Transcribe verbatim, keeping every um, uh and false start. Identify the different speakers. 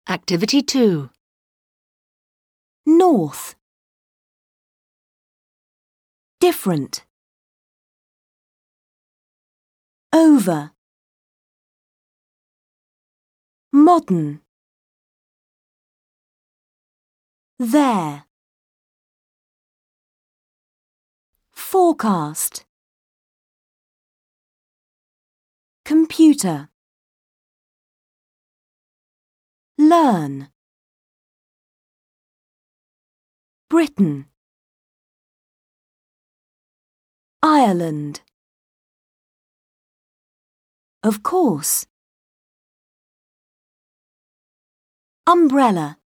Speaker 1: Activity two.
Speaker 2: North. Different. Over. Modern. There. Forecast. Computer. Learn. Britain. Ireland. Of course. Umbrella.